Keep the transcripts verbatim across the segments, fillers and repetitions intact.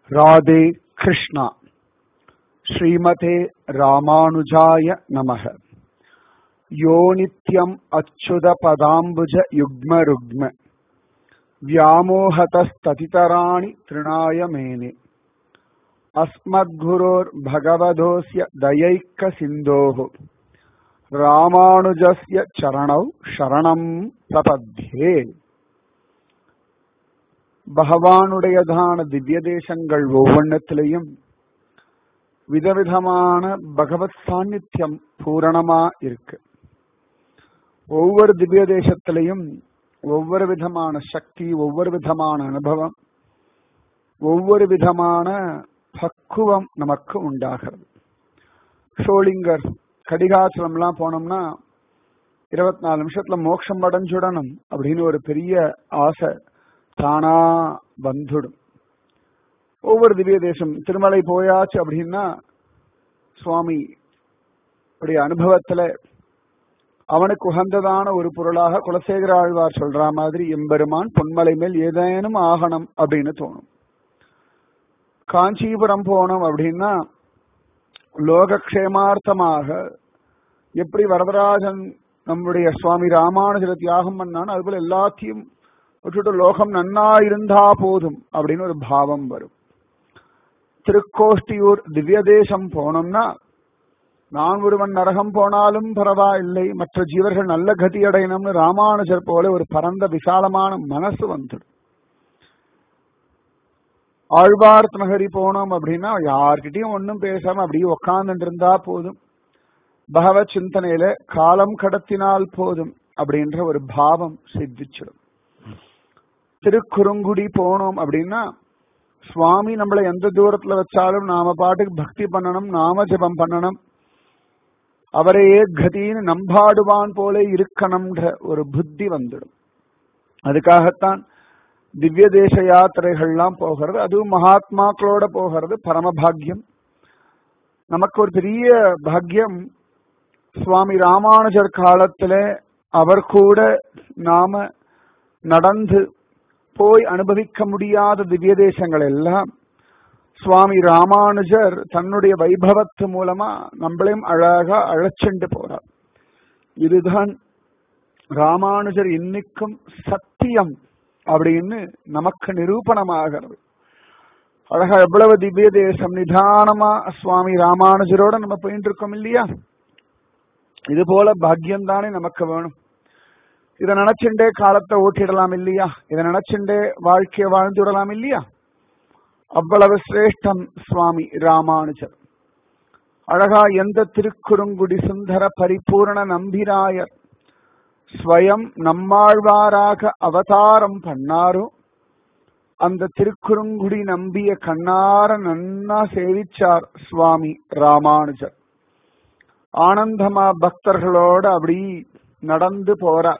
राधे कृष्णा। श्रीमते रामानुजाय नमः। यो नित्यं अच्युत पदाम्बुज युग्म रुग्म व्यामोहतस्ततितराणि तृणाय मेने। अस्मद्गुरोर्भगवतोऽस्य दयैक सिन्धोः रामानुजस्य चरणौ शरणं प्रपद्ये। பகவானுடையதான திவ்ய தேசங்கள் ஒவ்வொன்னத்திலையும் விதவிதமான பகவத் சாநித்தியம் பூரணமா இருக்கு. ஒவ்வொரு திவ்ய தேசத்திலையும் ஒவ்வொரு விதமான சக்தி, ஒவ்வொரு விதமான அனுபவம், ஒவ்வொரு விதமான பக்குவம் நமக்கு உண்டாகிறது. ஷோலிங்கர் கடிகாச்சலம்லாம் போனோம்னா இருபத்தி நாலு நிமிஷத்துல மோட்சம் அடைஞ்சுடணும் அப்படின்னு ஒரு பெரிய ஆசை தானா வந்துடும். ஒவ்வொரு திவ்ய தேசம் திருமலை போயாச்சு அப்படின்னா சுவாமி உடைய அனுபவத்துல அவனுக்கு உகந்ததான ஒரு பொருளாக குலசேகர ஆழ்வார் சொல்ற மாதிரி எம்பெருமான் பொன்மலை மேல் ஏதேனும் ஆகணும் அப்படின்னு தோணும். காஞ்சிபுரம் போனோம் அப்படின்னா லோகக்ஷேமார்த்தமாக எப்படி வரதராஜன் நம்முடைய சுவாமி ராமானுஜரை தியாகம் பண்ணான்னு அதுபோல எல்லாத்தையும் விட்டுட்டு லோகம் நன்னா இருந்தா போதும் அப்படின்னு ஒரு பாவம் வரும். திருக்கோஷ்டியூர் திவ்ய தேசம் போனோம்னா நான் ஒருவன் நரகம் போனாலும் பரவாயில்லை, மற்ற ஜீவர்கள் நல்ல கதி அடையணும்னு ராமானுஜர் போல ஒரு பரந்த விசாலமான மனசு வந்துடும். ஆழ்வார்த் நகரி போனோம் அப்படின்னா யார்கிட்டையும் ஒன்னும் பேசாம அப்படியே உக்காந்துட்டு இருந்தா போதும், பகவத் சிந்தனையில காலம் கடத்தினால் போதும் அப்படின்ற ஒரு பாவம் சித்திச்சிடும். திருக்குறுங்குடி போனோம் அப்படின்னா சுவாமி நம்மளை எந்த தூரத்துல வச்சாலும் நாம பாட்டுக்கு பக்தி பண்ணணும், நாம ஜபம் பண்ணணும், அவரையே கதின்னு நம்பாடுவான் போல இருக்கணும்ன்ற ஒரு புத்தி வந்துடும். அதுக்காகத்தான் திவ்ய தேச யாத்திரைகள்லாம் போகிறது, அதுவும் மகாத்மாக்களோட போகிறது பரமபாகியம். நமக்கு ஒரு பெரிய பாக்கியம், சுவாமி ராமானுஜர் காலத்துல அவர் கூட நாம நடந்து போய் அனுபவிக்க முடியாத திவ்ய தேசங்கள் எல்லாம் சுவாமி ராமானுஜர் தன்னுடைய வைபவத்து மூலமா நம்மளையும் அழகா அழைச்சுண்டு போறார். இதுதான் ராமானுஜர் இன்னைக்கும் சத்தியம் அப்படின்னு நமக்கு நிரூபணமாகிறது. அழகா எவ்வளவு திவ்ய தேசம் நிதானமா சுவாமி ராமானுஜரோட நம்ம போயிட்டு இருக்கோம் இல்லையா? இது போல பாக்கியம் தானே நமக்கு வேணும். இதை நினைச்சுண்டே காலத்தை ஓட்டிடலாம் இல்லையா? இதை நினைச்சுண்டே வாழ்க்கையை வாழ்ந்து விடலாம் இல்லையா? அவ்வளவு சிரேஷ்டம் சுவாமி ராமானுஜர். அழகா எந்த திருக்குறுங்குடி சுந்தர பரிபூர்ண நம்பிராயர் ஸ்வயம் நம்மாழ்வாராக அவதாரம் பண்ணாரோ அந்த திருக்குறுங்குடி நம்பிய கண்ணார நன்னா சேவிச்சார் சுவாமி ராமானுஜர். ஆனந்தமா பக்தர்களோட அப்படி நடந்து போறார்.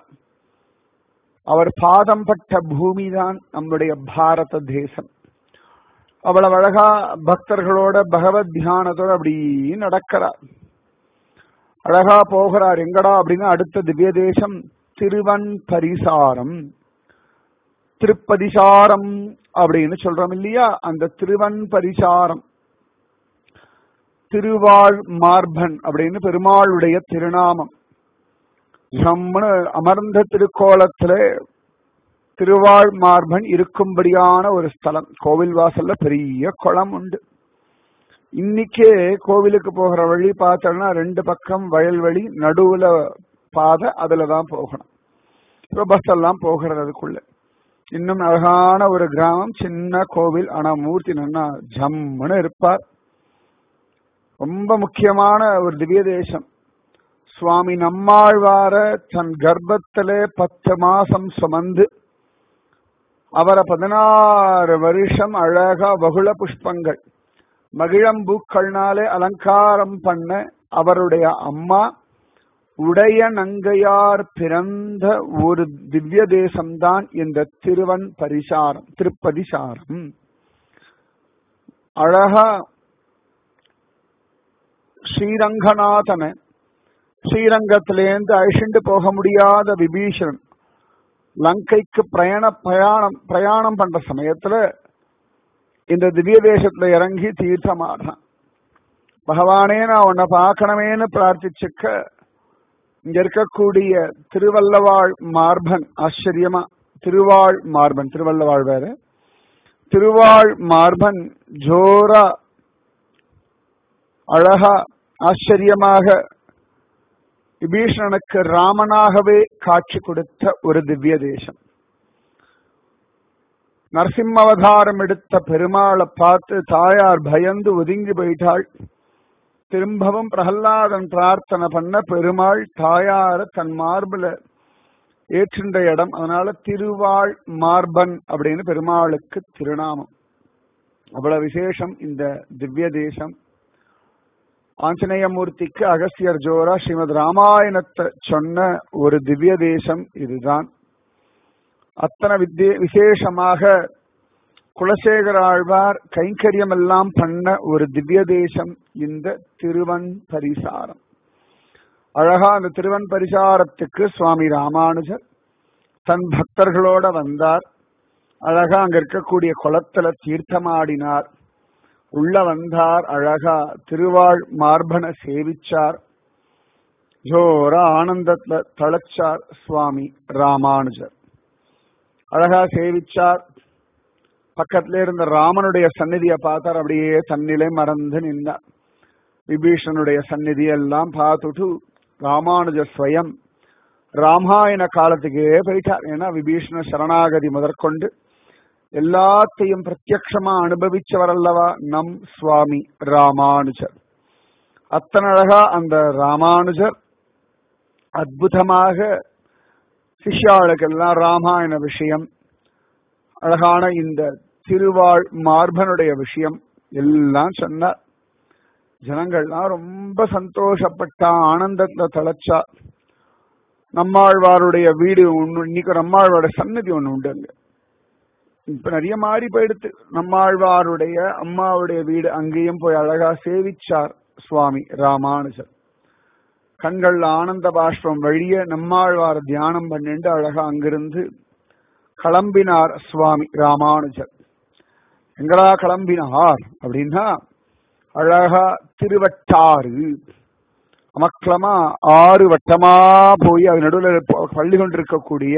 அவர் பாதம் பட்ட பூமிதான் நம்முடைய பாரத தேசம். அவ்வளவு அழகா பக்தர்களோட பகவத் தியானத்தோட அப்படி நடக்கிறார். அழகா போகிறார். எங்கடா அப்படின்னா அடுத்த திவ்ய தேசம் திருவன் பரிசாரம், திருப்பதிசாரம் அப்படின்னு சொல்றோம் இல்லையா? அந்த திருவன் பரிசாரம் திருவாழ் மார்பன் அப்படின்னு பெருமாளுடைய திருநாமம். நம்மனு அமர்ந்த திருக்கோலத்துல திருவாழ் மார்பன் இருக்கும்படியான ஒரு ஸ்தலம். கோவில் வாசல்ல பெரிய குளம் உண்டு. இன்னைக்கே கோவிலுக்கு போகிற வழி பார்த்தோம்னா ரெண்டு பக்கம் வயல்வெளி, நடுவுல பாதை, அதுலதான் போகணும். பஸ் எல்லாம் போகிறது அதுக்குள்ள. இன்னும் அழகான ஒரு கிராமம், சின்ன கோவில், ஆனா மூர்த்தி நன்னா ஜம்முன்னு இருப்பார். ரொம்ப முக்கியமான ஒரு திவ்ய தேசம். சுவாமி நம்மாழ்வார தன் கர்ப்பத்திலே பத்து மாசம் சுமந்து அவரை பதினாறு வருஷம் அழகா வகுள புஷ்பங்கள் மகிழம்பூக்கள்னாலே அலங்காரம் பண்ண அவருடைய அம்மா உடைய நங்கையார் பிறந்த ஒரு திவ்ய தேசம்தான் இந்த திருவன் பரிசாரம், திருப்பதிசாரம். அழகா ஸ்ரீரங்கநாதனை ஸ்ரீரங்கத்திலேருந்து அழிச்சுண்டு போக முடியாத விபீஷணன் லங்கைக்கு பிரயாண பிரயாணம் பிரயாணம் பண்ற சமயத்துல இந்த திவ்ய தேசத்துல இறங்கி தீர்த்தமாடுறான். பகவானே நான் உன்னை பார்க்கணுமேன்னு பிரார்த்திச்சுக்க இங்க இருக்கக்கூடிய திருவல்லவாழ் மார்பன் ஆச்சரியமா திருவாழ் மார்பன் திருவல்லவாழ் வேற திருவாழ் மார்பன் ஜோரா அழகா ஆச்சரியமாக விபீஷணனுக்கு ராமனாகவே காட்சி கொடுத்த ஒரு திவ்ய தேசம். நரசிம்ம அவதாரம் எடுத்த பெருமாளை பார்த்து தாயார் பயந்து ஒதுங்கி போயிட்டாள். திரும்பவும் பிரகல்லாதன் பிரார்த்தனை பண்ண பெருமாள் தாயார தன் மார்புல ஏற்றின்ற இடம். அதனால திருவாழ் மார்பன் அப்படின்னு பெருமாளுக்கு திருநாமம். அவ்வளவு விசேஷம் இந்த திவ்ய தேசம். ஆஞ்சநேயமூர்த்திக்கு அகஸ்தியர் ஜோரா ஸ்ரீமத் ராமாயணத்தை சொன்ன ஒரு திவ்ய தேசம் இதுதான். அத்தனை வித்திய விசேஷமாக குலசேகர ஆழ்வார் கைங்கரியம் எல்லாம் பண்ண ஒரு திவ்ய தேசம் இந்த திருவன் பரிசாரம். அழகா அந்த திருவன் பரிசாரத்துக்கு சுவாமி ராமானுஜர் தன் பக்தர்களோட வந்தார். அழகா அங்க இருக்கக்கூடிய குளத்துல தீர்த்தமாடினார். உள்ள வந்தார். அழகா திருவாழ் மார்பனை சேவிச்சார். ஜோர ஆனந்தத்துல தளச்சார் சுவாமி ராமானுஜர். அழகா சேவிச்சார். பக்கத்துல இருந்த ராமனுடைய சந்நிதியை பார்த்தார். அப்படியே தன்னிலை மறந்து நின்றார். விபீஷனுடைய சந்நிதி எல்லாம் பார்த்துட்டு ராமானுஜ ஸ்வயம் ராமாயண காலத்துக்கே போயிட்டார். ஏன்னா விபீஷண சரணாகதி முதற்கொண்டு எல்லாத்தையும் பிரத்யக்ஷமா அனுபவிச்சவர் அல்லவா நம் சுவாமி ராமானுஜர். அத்தனை அழகா அந்த ராமானுஜர் அற்புதமாக சிஷ்யாளுக்கெல்லாம் ராமாயண விஷயம், அழகான இந்த திருவாழ் மார்பனுடைய விஷயம் எல்லாம் சொன்னார். ஜனங்கள்லாம் ரொம்ப சந்தோஷப்பட்ட ஆனந்தத்துல தளச்சா. நம்மாழ்வாருடைய வீடு ஒண்ணு, இன்னைக்கு நம்மாழ்வாருடைய சன்னதி ஒண்ணு உண்டு. அங்க இப்ப நிறைய மாறி போயிடுத்து. நம்மாழ்வாருடைய அம்மாவுடைய வீடு, அங்கேயும் போய் அழகா சேவிச்சார் சுவாமி ராமானுஜர். கண்கள்ல ஆனந்த பாஷ்பம் வழிய நம்மாழ்வார் தியானம் பண்ணிட்டு அழகா அங்கிருந்து கிளம்பினார் சுவாமி ராமானுஜர். எங்கடா கிளம்பினார் அப்படின்னா அழகா திருவட்டாறு அமக்களமா ஆறு வட்டமா போய் அது நடுவில் பள்ளி கொண்டிருக்கக்கூடிய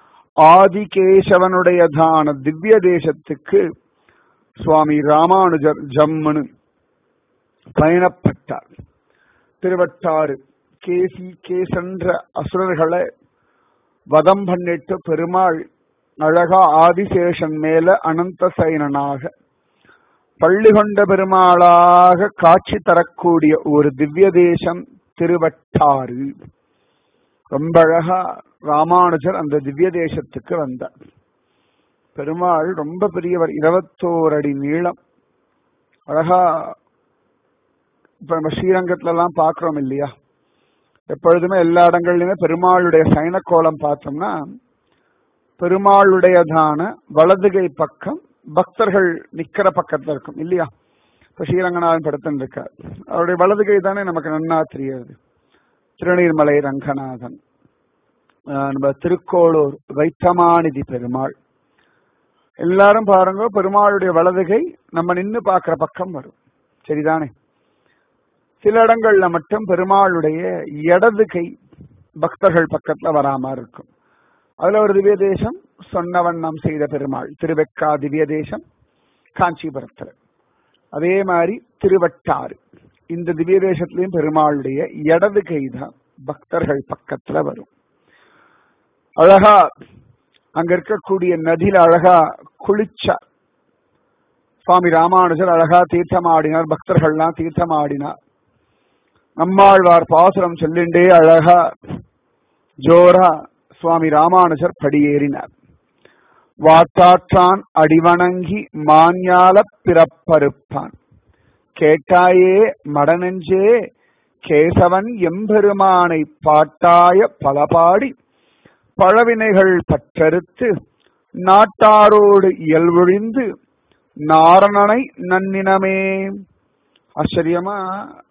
ஆதிகேசவனுடையதான திவ்ய தேசத்துக்கு சுவாமி ராமானுஜர் ஜம்முனு பயணப்பட்டார். திருவட்டாறு கேசி கேசென்ற அசுரர்களை வதம் பண்ணிட்டு பெருமாள் அழகா ஆதிசேஷன் மேல அனந்த சயனனாக பள்ளி கொண்ட பெருமாளாக காட்சி தரக்கூடிய ஒரு திவ்ய தேசம் திருவட்டாறு. ரொம்ப அழகா ராமானுஜர் அந்த திவ்ய தேசத்துக்கு வந்தார். பெருமாள் ரொம்ப பெரியவர், இருபத்தோரு அடி நீளம். அழகா இப்ப நம்ம ஸ்ரீரங்கத்துல எல்லாம் பாக்குறோம் இல்லையா, எப்பொழுதுமே எல்லா இடங்கள்லயுமே பெருமாளுடைய சயன கோலம் பார்த்தோம்னா பெருமாளுடையதான வலதுகை பக்கம் பக்தர்கள் நிக்கிற பக்கத்துல இருக்கும் இல்லையா. இப்ப ஸ்ரீரங்கநாதன் படுத்துன்னு இருக்கார், அவருடைய வலதுகை தானே நமக்கு நன்னா தெரியாது. திருநீர்மலை ரங்கநாதன், நம்ம திருக்கோளூர் வைத்தமாநிதி பெருமாள், எல்லாரும் பாருங்க பெருமாளுடைய வலதுகை நம்ம நின்று பார்க்கிற பக்கம் வரும், சரிதானே. சில இடங்கள்ல மட்டும் பெருமாளுடைய இடது கை பக்தர்கள் பக்கத்துல வராம இருக்கும். அதுல ஒரு திவ்ய தேசம் சொன்னவண்ணம் செய்த பெருமாள் திருவெக்கா திவ்ய தேசம் காஞ்சிபுரத்துல. அதே மாதிரி திருவட்டாறு இந்த திவ்ய தேசத்திலையும் பெருமாளுடைய இடது கை தான் பக்தர்கள் பக்கத்துல வரும். அழகா அங்க இருக்கக்கூடிய நதியில அழகா குளிச்சார் சுவாமி ராமானுஜர். அழகா தீர்த்தம் ஆடினார், பக்தர்கள்லாம் தீர்த்தம் ஆடினார். நம்மாழ்வார் பாசுரம் சொல்லிண்டே அழகா ஜோரா சுவாமி ராமானுஜர் படியேறினார். வாட்டாற்றான் அடிவணங்கி மாஞால பிறப்பறுப்பான் கேட்டாயே மடனெஞ்சே கேசவன் எம்பெருமானை பாட்டாய பலபாடி பழவினைகள் பற்றறுத்து நாட்டாரோடு இயல்வொழிந்து நாரணனை நன்னினமே. ஆச்சரியமா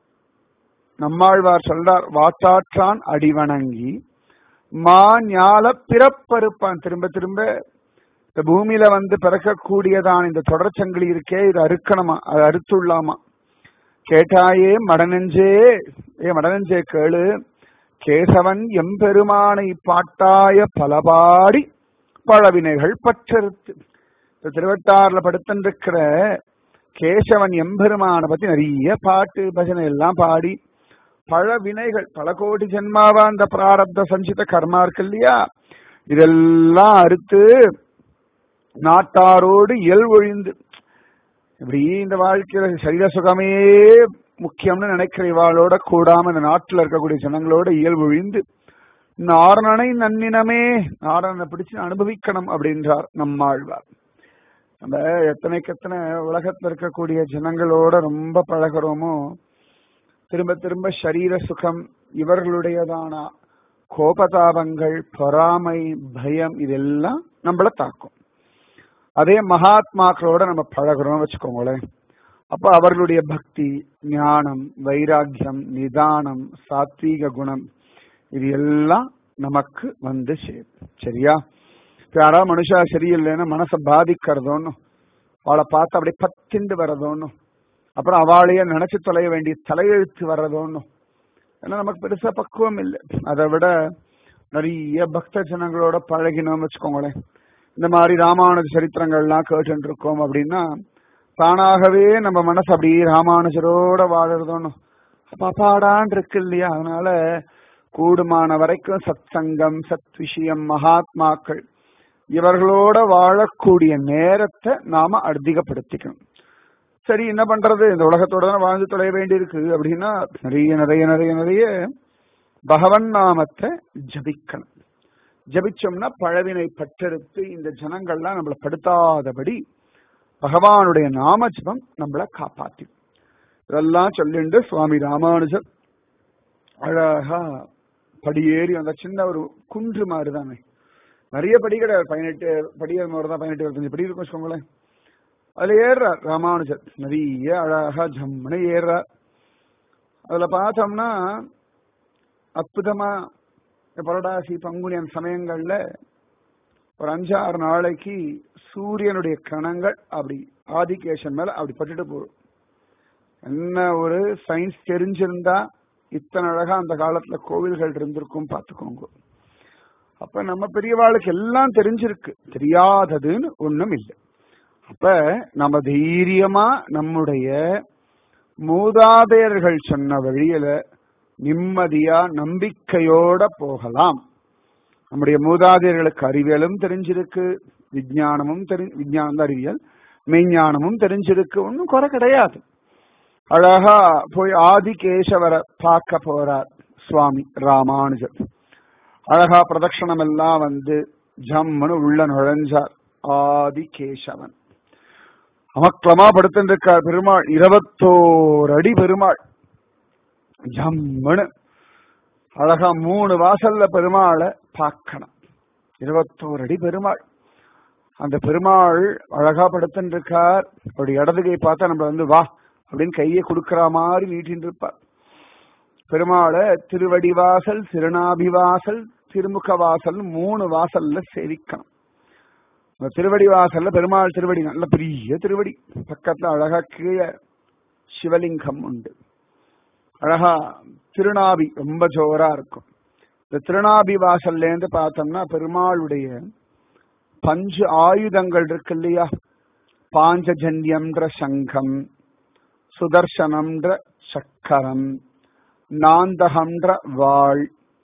நம்மாழ்வார் சொல்றார், வாட்டாற்றான் அடிவணங்கி மா ஞால பிறப்பறுப்பான். திரும்ப திரும்ப இந்த பூமியில வந்து பிறக்கக்கூடியதான் இந்த தொடர்ச்சங்கிலி இருக்கே, இது அறுக்கணுமா, அது அறுத்துள்ளாமா. கேட்டாயே மடநெஞ்சே, ஏ மடநெஞ்சே கேளு, கேசவன் எம்பெருமானை பாட்டாய பலபாடி பழவினைகள் பற்றறுத்து. திருவட்டாறுல படுத்திருக்கிற கேசவன் எம்பெருமானை பத்தி நிறைய பாட்டு பஜனை எல்லாம் பாடி பல வினைகள், பல கோடி ஜென்மாவா அந்த பிராரப்த சஞ்சித கர்மா இருக்கு இல்லையா, இதெல்லாம் அறுத்து நாட்டாரோடு இயல் ஒழிந்து, இப்படி இந்த வாழ்க்கையில சரீர சுகமே முக்கியம்னு நினைக்கிற இவாளோட கூடாம இந்த நாட்டில் இருக்கக்கூடிய ஜனங்களோட இயல் ஒழிந்து நாரணனை நன்னினமே, நாரணனை பிடிச்சு அனுபவிக்கணும் அப்படின்றார் நம்மாழ்வார். நம்ம எத்தனைக்கு எத்தனை உலகத்துல இருக்கக்கூடிய ஜனங்களோட ரொம்ப பழகிறோமோ, திரும்ப திரும்ப சரீர சுகம், இவர்களுடையதான கோபதாபங்கள், பொறாமை, பயம் இதெல்லாம் நம்மள தாக்கும். அதே மகாத்மாக்களோட நம்ம பழகிறோம் வச்சுக்கோங்களேன், அப்ப அவர்களுடைய பக்தி, ஞானம், வைராக்கியம், நிதானம், சாத்வீக குணம் இது எல்லாம் நமக்கு வந்து சேரும். சரியா? யாராவது மனுஷா சரியில்லைன்னா மனசை பாதிக்கிறதோன்னு, அவளை பார்த்து அப்படியே பத்திண்டு வர்றதோன்னு, அப்புறம் அவளையே நினைச்சு தொலைய வேண்டிய தலையெழுத்து வர்றதோன்னு, ஏன்னா நமக்கு பெருசா பக்குவம் இல்லை. அதை விட நிறைய பக்த ஜனங்களோட பழகினோம் வச்சுக்கோங்களேன், இந்த மாதிரி ராமானுஜ சரித்திரங்கள்லாம் கேட்டு இருக்கோம் அப்படின்னா தானாகவே நம்ம மனசு அப்படியே ராமானுஜரோட வாழறதோன்னு பாப்பாடான் இருக்கு இல்லையா. அதனால கூடுமான வரைக்கும் சத் சங்கம், சத் விஷயம், மகாத்மாக்கள் இவர்களோட வாழக்கூடிய நேரத்தை நாம அதிகப்படுத்திக்கணும். சரி, என்ன பண்றது, இந்த உலகத்தோட தான் வாழ்ந்து தொலைய வேண்டியிருக்கு அப்படின்னா நிறைய நிறைய நிறைய நிறைய பகவன் நாமத்தை ஜபிக்கணும். ஜபிச்சோம்னா பழவினை பற்றெடுத்து இந்த ஜனங்கள்லாம் நம்மளை படுத்தாதபடி பகவானுடைய நாம ஜபம் நம்மளை காப்பாத்தி. இதெல்லாம் சொல்லிண்டு சுவாமி ராமானுஜர் அழகா படியேறி அந்த சின்ன ஒரு குன்று மாதிரி தானே, நிறைய படி கிடையாது, பதினெட்டு படி தான், பதினெட்டு இருபத்தஞ்சு படி இருக்கும் வச்சுக்கோங்களேன். அதுல ஏறுறார் ராமானுஜர், நிறைய அழகா ஜம்முன்னு ஏறுறார். அதுல பார்த்தோம்னா அற்புதமா புரடாசி பங்குனி அந்த சமயங்கள்ல ஒரு அஞ்சாறு நாளைக்கு சூரியனுடைய கணங்கள் அப்படி ஆதிகேசன் மேல அப்படி பட்டுட்டு போடும். என்ன ஒரு சயின்ஸ் தெரிஞ்சிருந்தா இத்தனை அழகா அந்த காலத்துல கோவில்கள் இருந்திருக்கும் பார்த்துக்கோங்க. அப்ப நம்ம பெரியவாளுக்கு எல்லாம் தெரிஞ்சிருக்கு, தெரியாததுன்னு ஒண்ணும் இல்லை. அப்ப நம்ம தைரியமா நம்முடைய மூதாதையர்கள் சொன்ன வழியில நிம்மதியா நம்பிக்கையோட போகலாம். நம்முடைய மூதாதையர்களுக்கு அறிவியலும் தெரிஞ்சிருக்கு, விஞ்ஞானமும் தெரி விஞ்ஞானம் தான் அறிவியல், மெய்ஞானமும் தெரிஞ்சிருக்கு, ஒன்னும் குறை கிடையாது. அழகா போய் ஆதிகேசவரை பார்க்க போறார் சுவாமி ராமானுஜர். அழகா பிரதட்சணம் எல்லாம் வந்து ஜம்முன்னு உள்ள நுழைஞ்சார் ஆதிகேசவன். அமக்களமா படுத்திருக்கார் பெருமாள், இருபத்தோரு அடி பெருமாள். ஜம்முன்னு அழகா மூணு வாசல்ல பெருமாளை பார்க்கணும். இருபத்தோரு அடி பெருமாள். அந்த பெருமாள் அழகா படுத்திருக்கார். அவருடைய இடதுகை பார்த்தா நம்ம வந்து வா அப்படின்னு கையை கொடுக்கற மாதிரி நீட்டின்னு இருப்பார். பெருமாளை திருவடிவாசல், திருநாபிவாசல், திருமுக வாசல் மூணு வாசல்ல சேவிக்கணும். அந்த திருவடி வாசல்ல பெருமாள் திருவடி நல்ல பெரிய திருவடி, பக்கத்துல அழகா கீழே சிவலிங்கம் உண்டு. அழகா திருநாபி ரொம்ப ஜோரா இருக்கும். இந்த திருநாபி வாசல்ல இருந்து பார்த்தோம்னா பெருமாளுடைய பஞ்சு ஆயுதங்கள் இருக்கு இல்லையா, பாஞ்சஜன்யம்ன்ற சங்கம், சுதர்சனம்ன்ற சக்கரம், நாந்தகம்ன்ற வாள்,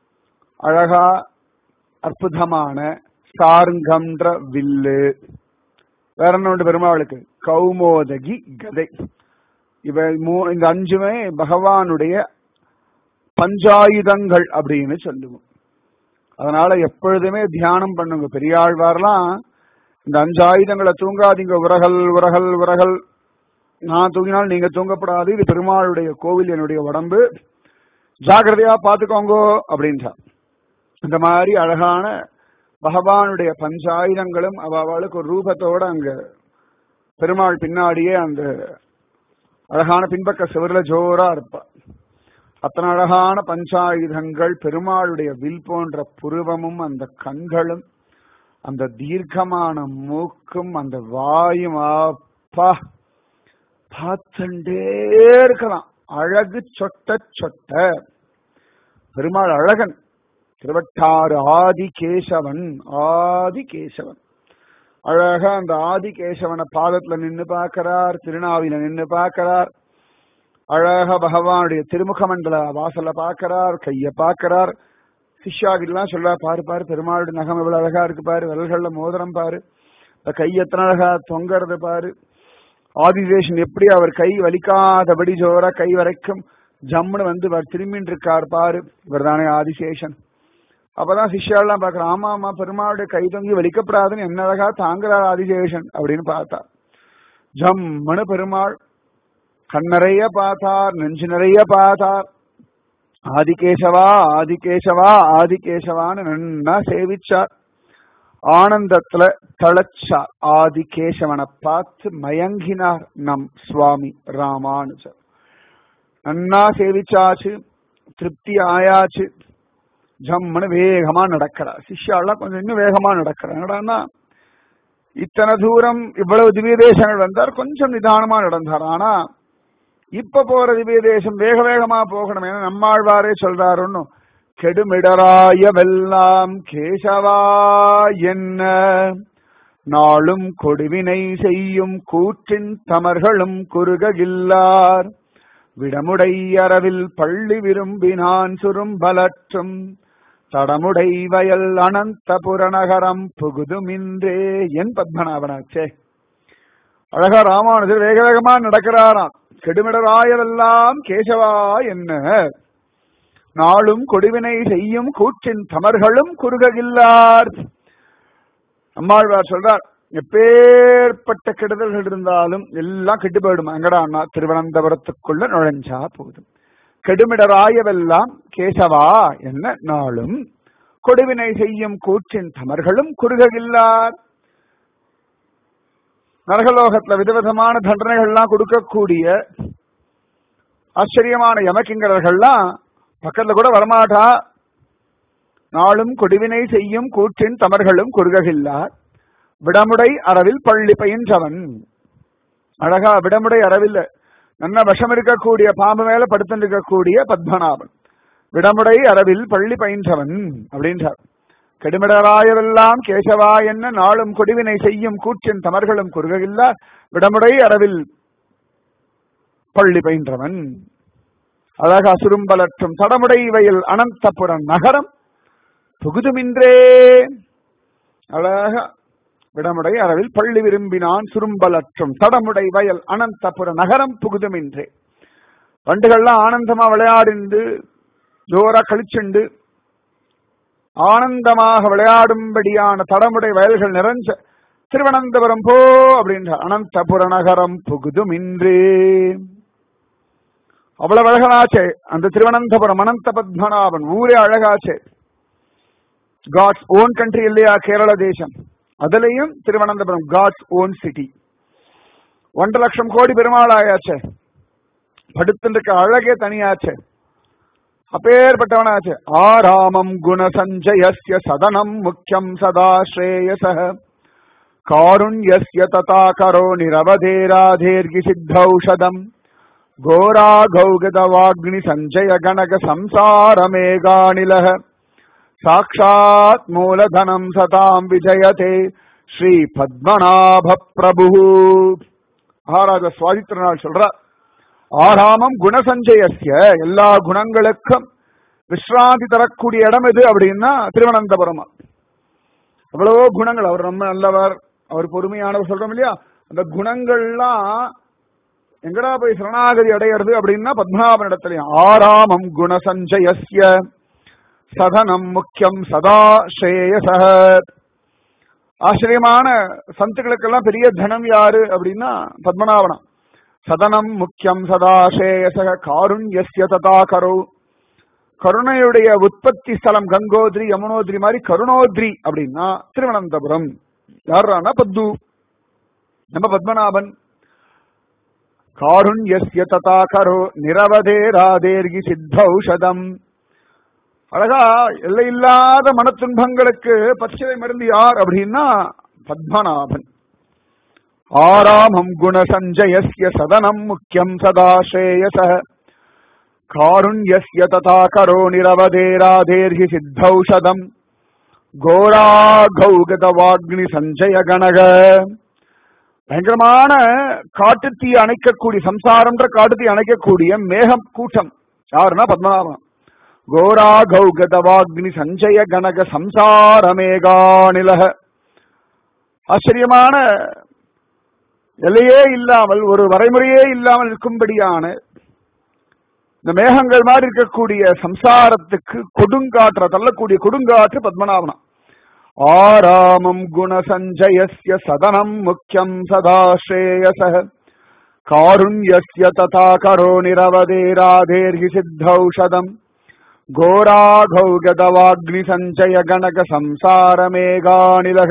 அழகா அற்புதமான சார்ங்கம்ன்ற வில்லு, வேற என்ன பெருமாளுக்கு கௌமோதகி கதை. இவ இந்த அஞ்சுமே பகவானுடைய பஞ்சாயுதங்கள் அப்படின்னு சொல்லுவோம். அதனால எப்பொழுதுமே தியானம் பண்ணுங்க. பெரியாழ்வார்லாம் இந்த அஞ்சு ஆயுதங்களை தூங்காதீங்க, உரகல் உரகல் உரகல், நான் தூங்கினால் நீங்க தூங்கப்படாது, இது பெருமாளுடைய கோவில், என்னுடைய உடம்பு, ஜாகிரதையா பாத்துக்கோங்கோ அப்படின்றார். இந்த மாதிரி அழகான பகவானுடைய பஞ்சாயுதங்களும் அவளுக்கு ஒரு ரூபத்தோட அங்க பெருமாள் பின்னாடியே அந்த அழகான பின்பக்க சிவர்ல ஜோரா இருப்பா. அத்தனை அழகான பஞ்சாயுதங்கள், பெருமாளுடைய வில் போன்ற புருவமும் அந்த கண்களும் அந்த தீர்க்கமான மூக்கும் அந்த வாயும் அப்பா பார்த்துட்டே இருக்கலாம். அழகு சொட்ட சொட்ட. பெருமாள் அழகன். திருவட்டாறு ஆதி கேசவன். ஆதி கேசவன் அழகா அந்த ஆதி கேசவனை பாதத்துல நின்று பார்க்கிறார், திருநாவில நின்று பார்க்கிறார். அழகா பகவானுடைய திருமுக மண்டல வாசல்ல பார்க்கிறார், கைய பார்க்கிறார். சிஷ்யாகிலாம் சொல்ல, பாரு பாரு பெருமாளுடைய நகம் எவ்வளவு அழகா இருக்கு பாரு, விரல்கள்ல மோதிரம் பாரு, கை எத்தனை அழகா தொங்கறது பாரு. ஆதிசேஷன் எப்படி அவர் கை வலிக்காதபடி ஜோரா கை வரைக்கும் ஜம்முன்னு வந்து திரும்பின்னு இருக்கார் பாரு, இவர் தானே ஆதிசேஷன். அப்பதான் சிஷ்யாலாம் பாக்குற, ஆமா ஆமா பெருமாளுடைய கை தொங்கி வலிக்கப்படாதுன்னு என்ன அழகா தாங்குறார் ஆதிசேஷன் அப்படின்னு பார்த்தா. ஜம்முன்னு பெருமாள் கண் நிறைய பார்த்தார், நெஞ்சு நிறைய பார்த்தார். ஆதிகேசவா ஆதிகேசவா ஆதிகேசவான்னு நன்னா சேவிச்சார். ஆனந்தத்துல தளச்சார். ஆதிகேசவனை பார்த்து மயங்கினார் நம் சுவாமி ராமானுஜர். நன்னா சேவிச்சாச்சு, திருப்தி ஆயாச்சு. ஜம்முன்னு வேகமா நடக்கிறார். சிஷ்யாலாம் கொஞ்சம் இன்னும் வேகமா நடக்கிறாங்கன்னா, இத்தனை தூரம் இவ்வளவு திவ்ய தேசங்கள் வந்தார், கொஞ்சம் நிதானமா நடந்தார். ஆனா இப்ப போற திவ்ய தேசம் வேக வேகமா போகணும். ஏன்னா நம்மாழ்வாரே சொல்றாருன்னு, கெடுமிடராயவெல்லாம் கேசவா என்ன நாளும் கொடுவினை செய்யும் கூற்றின் தமர்களும் குறுகில்லார் விடமுடை அரவில் பள்ளி விரும்பினான் சுரும்பலற்றும் தடமுடை வயல் அனந்த புறநகரம் புகுதுமின்றே. என் பத்மநாபனாச்சே. அழகா ராமானுஜர் வேக வேகமா நடக்கிறாராம். கெடுமிடராயவெல்லாம் கேசவா என்ன நாளும் கொடுவினை செய்யும் கூற்றின் தமர்களும் குறுகில்லார். நம்மாழ்வார் சொல்றார், எப்பேற்பட்ட கெடுதல்கள் இருந்தாலும் எல்லாம் கெட்டு போயிடுமா. எங்கடான்னா திருவனந்தபுரத்துக்குள்ள நுழைஞ்சா போதும். கெடுமிடராயவெல்லாம் கேசவா என்ன நாளும் கொடுவினை செய்யும் கூற்றின் தமர்களும் குறுகில்லார். நரகலோகத்துல விதவிதமான தண்டனைகள்லாம் கொடுக்கக்கூடிய ஆச்சரியமான யமகிங்கரர்கள்லாம் பக்கத்துல கூட வரமாட்டா. நாளும் கொடுவினை செய்யும் கூற்றின் தமர்களும் குறுகில்லார் விடமுடை அரவில் பள்ளி பயின்றவன். அழகா விடமுடை அரவில் நல்ல விஷம் இருக்கக்கூடிய பாம்பு மேல படுத்து இருக்கக்கூடிய பத்மநாபன். விடமுடை அரவில் பள்ளி பயின்றவன் அப்படின்றார். கெடுமிடராயவெல்லாம் கேசவா என்ன நாளும் கொடுவினை செய்யும் கூற்றின் தமர்களும் குறுகில்லார் விடமுடை அரவில் பள்ளி பயின்றவன். அழகா சுரும்பலற்றும் தடமுடை வயல் அனந்தபுரம் நகரம் புகுதுமின்றே. அழகா விடமுடை அரவில் பள்ளி விரும்பினான் சுரும்பலற்றும் தடமுடை வயல் அனந்தபுர நகரம் புகுதுமின்றே. வண்டுகள்லாம் ஆனந்தமா விளையாடிந்து ஜோரா கழிச்சுண்டு ஆனந்தமாக விளையாடும்படியான தடமுடை வயல்கள் நிறைஞ்ச திருவனந்தபுரம் போ அப்படின்ற அனந்தபுர நகரம் புகுதுமின்றே. அவ்வளவு அழகாச்சே அந்த திருவனந்தபுரம். அனந்த பத்மநாபன் ஊரே அழகாச்சே. காட்ஸ் ஓன் கண்ட்ரி இல்லையா கேரள தேசம், அதுலயும் திருவனந்தபுரம் காட்ஸ் ஓன் சிட்டி. ஒன்றரை லட்சம் கோடி பெருமாள் ஆயாச்சே. படுத்திருக்க அழகே தனியாச்சே. அப்பேற்பட்டவனாச்சே. ஆராமம் குணசஞ்சயஸ்ய சதனம் முக்கியம் சதா ஸ்ரேயஸ காருண்யஸ்ய ததா கரோ நிரவதேராதேர்கி சித்தௌஷதம் கோரா கௌகதவாக்னி சஞ்சய கணக சம்சாரமேகாநிலஹ சாக்ஷாத் மூலதனம் சதாம் விஜயதே ஸ்ரீ பத்மநாப பிரபு. மகாராஜா சுவாதித்திரநாள் சொல்றார், ஆராமம் குணசஞ்சயஸ்ய எல்லா குணங்களுக்கும் விஸ்ராந்தி தரக்கூடிய இடம் எது அப்படின்னா திருவனந்தபுரம். அவ்வளவோ குணங்கள். அவர் ரொம்ப நல்லவர், அவர் பொறுமையானவர் சொல்றோம் இல்லையா. அந்த குணங்கள்லாம் எங்கடா போய் சரணாகதி அடையிறது அப்படின்னா பத்மநாபன் இடத்துலயும். ஆராமம் குணசஞ்சயஸ்ய சதனம் முக்கியம் சதா ஸ்ரேயஸ. ஆச்சரியமான சந்துக்களுக்கெல்லாம் பெரிய தனம் யாரு அப்படின்னா பத்மநாபனா. சதனம் முக்கியம் சதா ஸ்ரேயஸ காருண்யஸ்ய ததா கரோ. கருணையுடைய உற்பத்தி ஸ்தலம் கங்கோத்ரி யமுனோத்ரி மாதிரி கருணோத்ரி அப்படின்னா திருவனந்தபுரம். யாரானா பத்து நம்ம பத்மநாபன். காருண்யஸ்ய ததா கரோ நிரவதே ராதேர்கி சித்தௌஷதம். அழகா எல்லையில்லாத மனத்துன்பங்களுக்கு பச்சிலை மருந்து யார் அப்படின்னா பத்மநாபன். ஆராமம் குண சஞ்சயஸ்ய சதனம் முக்கியம் சதாஸ்ரேயச காருண்யஸ்ய ததா கரோ நிரவதேராதேர்ஹி சித்தௌஷதம் கோராகௌகதவாக்னி சஞ்சய கணக. பயங்கரமான காட்டுத்தீ அணைக்கக்கூடிய சம்சாரம்ன்ற காட்டுத்தீ அணைக்கக்கூடிய மேகம் கூட்டம் யாருன்னா பத்மநாபன். கோராகௌகதவாக்னி சஞ்சய கணக சம்சார மேகாநிலக. ஆச்சரியமான எல்லையே இல்லாமல் ஒரு வரைமுறையே இல்லாமல் இருக்கும்படியான இந்த மேகங்கள் மாதிரி இருக்கக்கூடிய சம்சாரத்துக்கு கொடுங்காற்ற தள்ளக்கூடிய கொடுங்காற்று பத்மநாபனா. ஆராமம் குண சஞ்சயஸ்ய சதனம் முக்கியம் சதாஸ்ரேயச காருண்யஸ்ய ததா கரோ நிரவதேராதேர்ஹி சித்தௌஷதம் கோராகௌகதவாக்னி சஞ்சய கணக சம்சார மேகாநிலக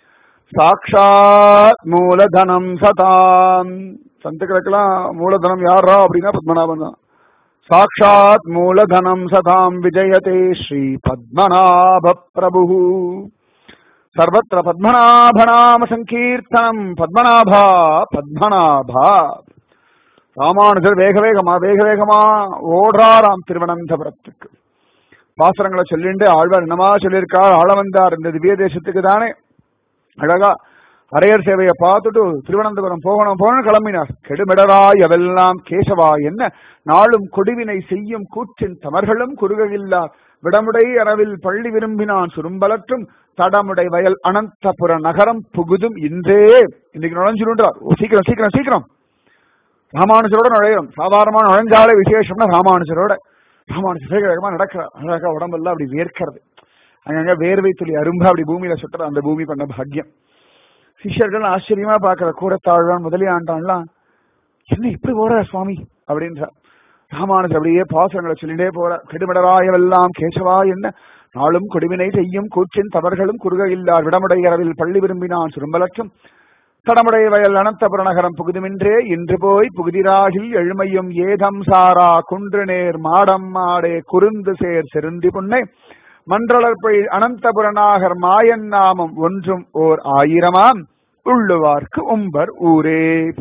சாட்சாத் மூலதனம் சதாம். சந்துக்களுக்கெல்லாம் மூலதனம் யாரா அப்படின்னா பத்மநாபன் தான். சாட்சாத் மூலதனம் சதாம் விஜயதே ஸ்ரீ பத்மநாப பிரபு. சர்வத்திர பத்மநாபநாம சங்கீர்த்தனம். பத்மநாபா பத்மநாபா. ராமானுஜர் வேக வேகமா வேக வேகமா ஓடுறாராம் திருவனந்தபுரத்துக்கு. பாசுரங்களை சொல்லிண்டு ஆழ்வார் என்னமா சொல்லியிருக்கார். ஆள வந்தார் இந்த திவ்ய தேசத்துக்கு தானே. அழகா அரையர் சேவையை பார்த்துட்டு திருவனந்தபுரம் போகணும் போகணும் கிளம்பினார். கெடுமிடராய் அவெல்லாம் கேசவா என்ன நாளும் கொடுவினை செய்யும் கூற்றின் தமர்களும் குறுகையில்லார் விடமுடை அரவில் பள்ளி விரும்பினான் சுரும்பலற்றும் தடமுடை வயல் அனந்தபுர நகரம் புகுதும் இன்றே. இன்னைக்கு நுழைஞ்சுன்றார். சீக்கிரம் சீக்கிரம் சீக்கிரம் ராமானுஜரோட நுழையும். சாதாரணமான நுழைஞ்சாலே விசேஷம்னா ராமானுஜரோட. ராமானுஜர் வேக வேகமா நடக்கிறார். அழகா உடம்பெல்லாம் அப்படி வேர்க்கிறது. அங்கங்க வேர்வை துளி அரும்பா அப்படி பூமியில சுட்டுற அந்த பூமி பண்ண பாக்கியம். சிஷ்யர்கள் ஆச்சரியமா பாக்குற கூடத்தாழ்வான் முதலியாண்டான்லாம் என்ன இப்படி போற சுவாமி அப்படின்றார். ராமானுஜர் அப்படியே பாசுரங்களை சொல்லிட்டே போற. கெடுமிடராயவெல்லாம் கேசவா என்ன நாளும் கொடுவினை செய்யும் கூற்றின் தவறுகளும் குறுகையில்லார் விடமுடை இரவில் பள்ளி விரும்பினான் சுரும்பலற்றும் தடமுடைய வயல் அனந்தபுர நகரம் புகுதுமின்றே இன்று போய் புகுதிராகில் எழுமையும் ஏதம் சாரா குன்று நேர் மாடம் மாடே குருந்து சேர் செருந்தி புன்னை மன்றளர்பை அனந்தபுரநாகர் மாயன் நாமம் ஒன்றும் ஓர் ஆயிரமாம் உள்ளுவார்க்கு உம்பர் ஊரே.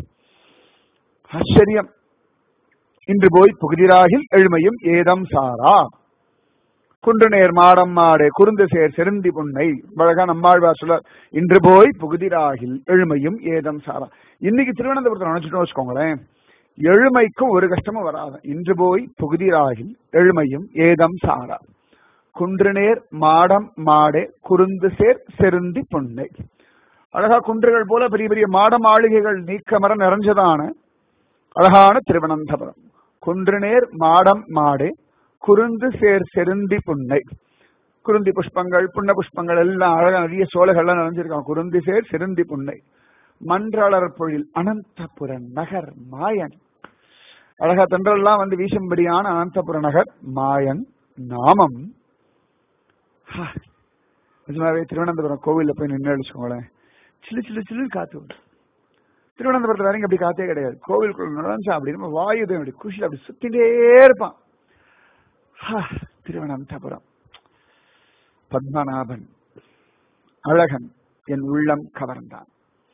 ஆச்சரியம். இன்று போய் புகுதிராகில் எழுமையும் ஏதம் சாரா குன்று நேர் மாடம் மாடே குருந்து சேர் செருந்தி புன்னை. அழகா நம்மாழ்வார் சொல்ல இன்று போய் புகுதிராகில் எழுமையும் ஏதம் சாரா. இன்னைக்கு திருவனந்தபுரத்தை நினைச்சிட்டோம் வச்சுக்கோங்களேன், எழுமைக்கும் ஒரு கஷ்டமும் வராது. இன்று போய் புகுதிராகில் எழுமையும் ஏதம் சாரா குன்றுநேர் மாடம் மாடே குருந்து சேர் செருந்தி புன்னை. அழகா குன்றுகள் போல பெரிய பெரிய மாட மாளிகைகள் நீக்கமர நிறைஞ்சதான அழகான திருவனந்தபுரம். குன்றுநேர் மாடம் மாடே குருந்து சேர் செருந்தி புன்னை. குருந்தி புஷ்பங்கள் புன்ன புஷ்பங்கள் எல்லாம் அழகா நிறைய சோலைகள்லாம் நிறைஞ்சிருக்காங்க. குருந்தி சேர் செருந்தி புன்னை மன்றளர் பொழில் அனந்தபுர நகர் மாயன். அழகா தென்றெல்லாம் வந்து வீசும்படியான அனந்தபுர நகர் மாயன் நாமம். நிஜமாவே திருவனந்தபுரம் கோவில்ல போய் நின்று அடிச்சுக்கோங்களேன், சில்லு சில்லு சில்லு காத்து வரும். திருவனந்தபுரத்துல வேற அப்படி காத்தே கிடையாது. கோவிலுக்குள்ள நுழைஞ்சா அப்படின்னு வாயு அப்படி குஷியில் அப்படி சுத்திட்டே இருப்பான். திருவனந்தபுரம் பத்மநாபன் அழகன் என் உள்ளம் கவர்ந்தான்.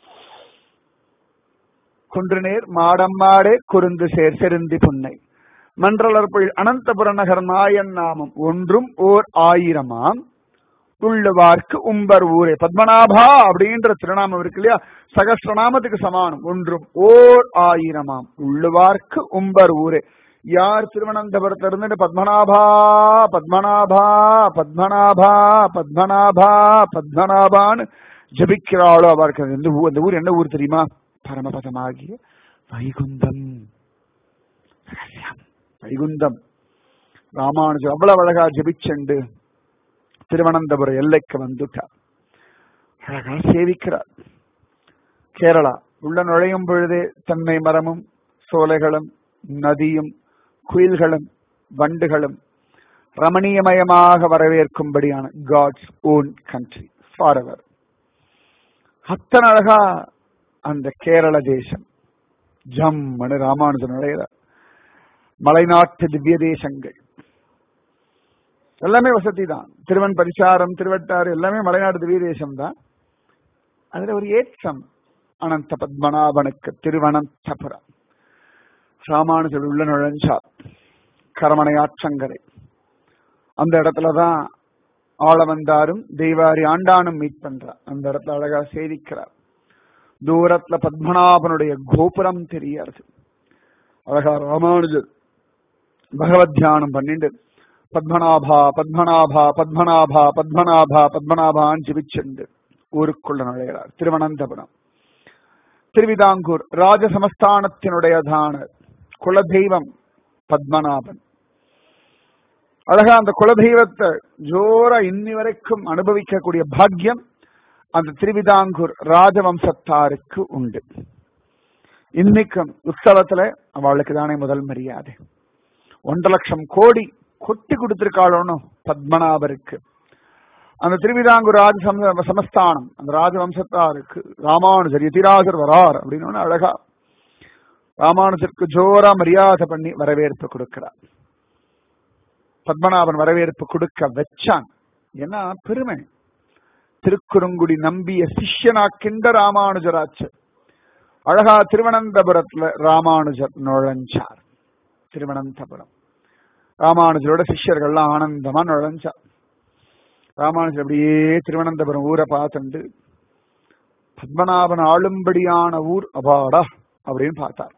குன்றுநேர் மாடம் மாடே குருந்து சேர் செருந்தி புன்னை மன்றளர்பொழில் அனந்தபுர நகர் மாயன் நாமம் ஒன்றும் ஓர் ஆயிரமாம் உள்ளுவார்க்கு உம்பர் ஊரே. பத்மநாபா அப்படின்ற திருநாமம் இருக்கு இல்லையா, சகஸ்ரநாமத்துக்கு சமானம். ஒன்றும் ஓர் ஆயிரமாம் உள்ளுவார்க்கு உம்பர் ஊரே. யார் திருவனந்தபுரத்துல இருந்து பத்மநாபா பத்மநாபா பத்மநாபா பத்மநாபா பத்மநாபான்னு ஜபிக்கிறாளோ அவருக்கு அந்த ஊர் என்ன ஊர் தெரியுமா? பரமபதமாகிய வைகுந்தம். வைகுந்தம். ராமானுஜர் அவ்வளவு அழகா ஜபிச்செண்டு திருவனந்தபுர எல்லைக்கு வந்துட்டார். அழகா சேவிக்கிறார். கேரளா உள்ள நுழையும் பொழுதே தென்னை மரமும் சோலைகளும் நதியும் குயில்களும் வண்டுகளும் ரமணீயமயமாக வரவேற்கும்படியான God's own country forever. அத்தனை அழகா அந்த கேரள தேசம். ஜம்மனு ராமானுஜன் நுழைகிறார். மலைநாட்டு திவ்ய தேசங்கள். எல்லாமே வசதி தான். திருவன் பரிசாரம், திருவட்டாறு எல்லாமே மலைநாடு திவ்ய தேசம் தான். அதுல ஒரு ஏற்றம் அனந்த பத்மநாபனுக்கு திருவனந்தபுரம். ராமானுஜர் உள்ள நுழைஞ்சார் கரமனை ஆற்றங்கரை. அந்த இடத்துலதான் ஆளவந்தாரும் தெய்வாரி ஆண்டானும் மீட் பண்றார். அந்த இடத்துல அழகா சேவிக்கிறார். தூரத்துல பத்மநாபனுடைய கோபுரம் தெரியாது. அழகா ராமானுஜர் பகவத் தியானம் பண்ணிட்டு பத்மநாபா பத்மநாபா பத்மநாபா பத்மநாபா பத்மநாபான்னு ஜிபிச்சுண்டு ஊருக்குள்ள நுழைகிறார். திருவனந்தபுரம் திருவிதாங்கூர் ராஜசமஸ்தானத்தினுடையதான குலதெய்வம் பத்மநாபன். அழகா அந்த குலதெய்வத்தை ஜோரா இன்னி வரைக்கும் அனுபவிக்கக்கூடிய பாக்கியம் அந்த திருவிதாங்கூர் ராஜவம்சத்தாருக்கு உண்டு. இன்னைக்கும் உற்சவத்துல அவளுக்கு தானே முதல் மரியாதை. ஒன்றரை லட்சம் கோடி கொட்டி கொடுத்திருக்காளோன்னு பத்மநாபருக்கு. அந்த திருவிதாங்கூர் ராஜ சமஸ்தானம் அந்த ராஜவம்சத்தாருக்கு ராமானுஜர் எதிராஜர் வரார் அப்படின்னு அழகா ராமானுஜருக்கு ஜோரா மரியாதை பண்ணி வரவேற்பு கொடுக்கிறார். பத்மநாபன் வரவேற்பு கொடுக்க வச்சான். ஏன்னா பெருமை. திருக்குறுங்குடி நம்பிய சிஷ்யனாக்கின்ற ராமானுஜராச்சு. அழகா திருவனந்தபுரத்துல ராமானுஜர் நுழைஞ்சார். திருவனந்தபுரம் ராமானுஜரோட சிஷ்யர்கள்லாம் ஆனந்தமா நுழைஞ்சார். ராமானுஜர் அப்படியே திருவனந்தபுரம் ஊரை பார்த்துண்டு பத்மநாபன் ஆளும்படியான ஊர் அபாடா அப்படின்னு பார்த்தார்.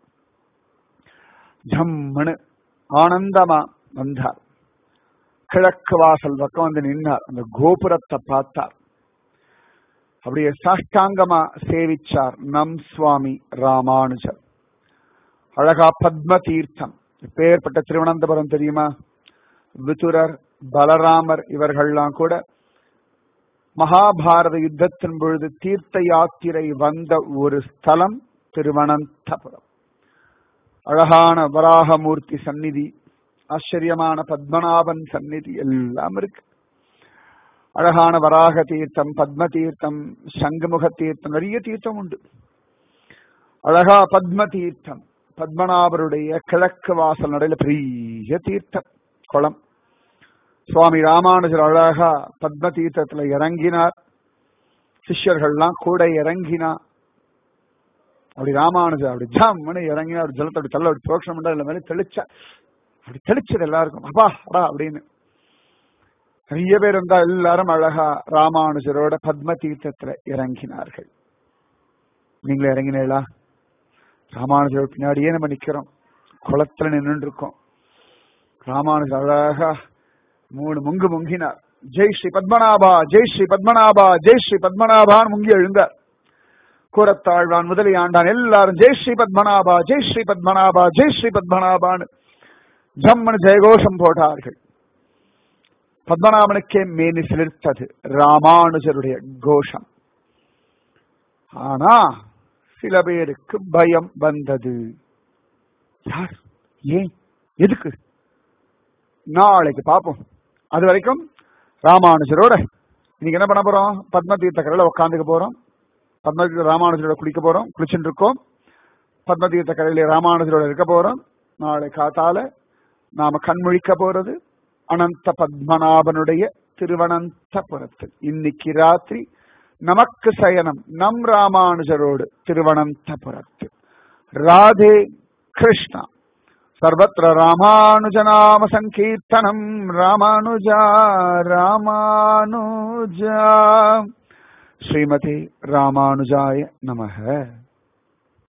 ஜம்மனு ஆனந்தமா வந்தார். கிழக்கு வாசல் பக்கம் வந்து நின்றார். அந்த கோபுரத்தை பார்த்தார். அப்படியே சாஷ்டாங்கமா சேவிச்சார் நம் சுவாமி ராமானுஜர். அழகா பத்ம தீர்த்தம். பேர்பட்ட திருவனந்தபுரம் தெரியுமா? விதுரர் பலராமர் இவர்கள்லாம் கூட மகாபாரத யுத்தத்தின் பொழுது தீர்த்த யாத்திரை வந்த ஒரு ஸ்தலம் திருவனந்தபுரம். அழகான வராகமூர்த்தி சந்நிதி, ஆச்சரியமான பத்மநாபன் சந்நிதி எல்லாம் இருக்கு. அழகான வராக தீர்த்தம், பத்ம தீர்த்தம், சங்குமுக தீர்த்தம், நிறைய தீர்த்தம் உண்டு. அழகா பத்ம தீர்த்தம் பத்மநாபருடைய கிழக்கு வாசல் நடையில பெரிய தீர்த்தம் குளம். சுவாமி ராமானுஜர் அழகா பத்ம தீர்த்தத்துல இறங்கினார். சிஷ்யர்கள்லாம் கூட இறங்கினார். அப்படி ராமானுஜர் அப்படி ஜாமனு இறங்கினார். அப்படி ஜலத்தை அப்படி தள்ள அப்படி புரோக்ஷம் பண்ணா இல்லை மாதிரி தெளிச்சா. அப்படி தெளிச்சது எல்லாருக்கும் அப்பா அடா அப்படின்னு. நிறைய பேர் இருந்தா எல்லாரும் அழகா ராமானுஜரோட பத்ம தீர்த்தத்துல இறங்கினார்கள். நீங்களே இறங்கினீங்களா? ராமானுஜர் பின்னாடியே நம்ம நிக்கிறோம். குளத்துல நின்று இருக்கோம். ராமானுஜர் அழகா மூணு முங்கு முங்கினார். ஜெய் ஸ்ரீ பத்மநாபா, ஜெய் ஸ்ரீ பத்மநாபா, ஜெய் ஸ்ரீ பத்மநாபான் முங்கி எழுந்தார். கூரத்தாழ்வான் முதலியாண்டான் எல்லாரும் ஜெய் ஸ்ரீ பத்மநாபா, ஜெய் ஸ்ரீ பத்மநாபா, ஜெய் ஸ்ரீ பத்மநாபான் ஜம்மன் ஜெயகோஷம் போட்டார்கள். பத்மநாபனுக்கே மேனி சிலிர்த்தது ராமானுஜருடைய கோஷம். ஆனா சில பேருக்கு பயம் வந்தது. யார், ஏன், எதுக்கு? நாளைக்கு பார்ப்போம். அது வரைக்கும் ராமானுஜரோட இன்னைக்கு என்ன பண்ண போறோம்? பத்ம தீர்த்த கரையில உட்காந்துக்க போறோம். பத்ம தீர்த்த ராமானுஜரோட குளிக்க போறோம். குளிச்சுட்டு இருக்கோம். பத்ம தீர்த்த கரையில ராமானுஜரோட இருக்க போறோம். நாளை காத்தால நாம கண்முழிக்க போறது அனந்த பத்மநாபனுடைய திருவனந்தபுரத்தில். இன்னைக்கு ராத்திரி நமக்கு சயனம் நம் ராமானுஜரோடு திருவனந்தபுரத்தில். ராதே கிருஷ்ணா. सर्वत्र रामानुजनाम संकीर्तनम रामानुजा रामानुजा. श्रीमते रामानुजाय नमः.